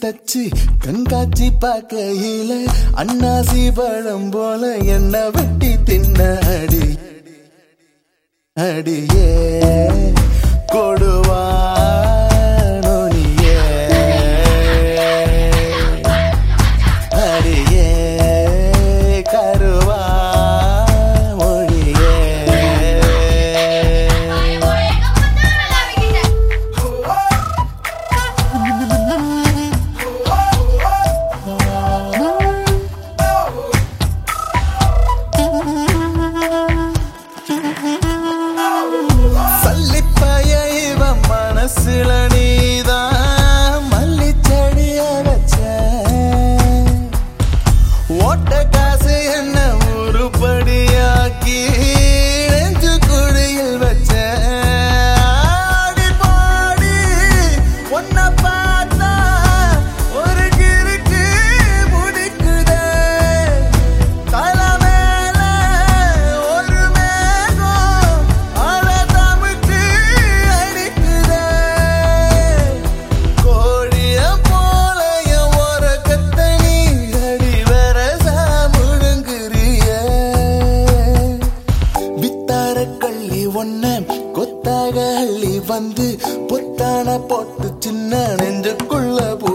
தச்சு கண்காட்சி பார்க்கையில அண்ணாசி பழம் போல என்ன வெட்டி தின்ன அடி அடியே கொடுவா நோனியே அடியே கருவா மொழியே மனசுல நீதான் மல்லி செடிய வச்ச ஓட்ட காசு என்ன உருப்படியாக்கி நெஞ்சு குழியில் வச்ச ஆடி பாடி ஒன்ன பார்த்தா ஒரு கிறுக்கு முடிக்குதே தலை மேல ஒரு மேகம் அல தமிழ்க்கு அடிக்குதே கோழிய போல என் உறக்கத்தை நீ அடி வரசா முழுங்குறிய வித்தார கள்ளி ஒன்ன கொத்தாக அள்ளி வந்து பொத்தான போட்டு சின்ன நெஞ்சுக்குள்ள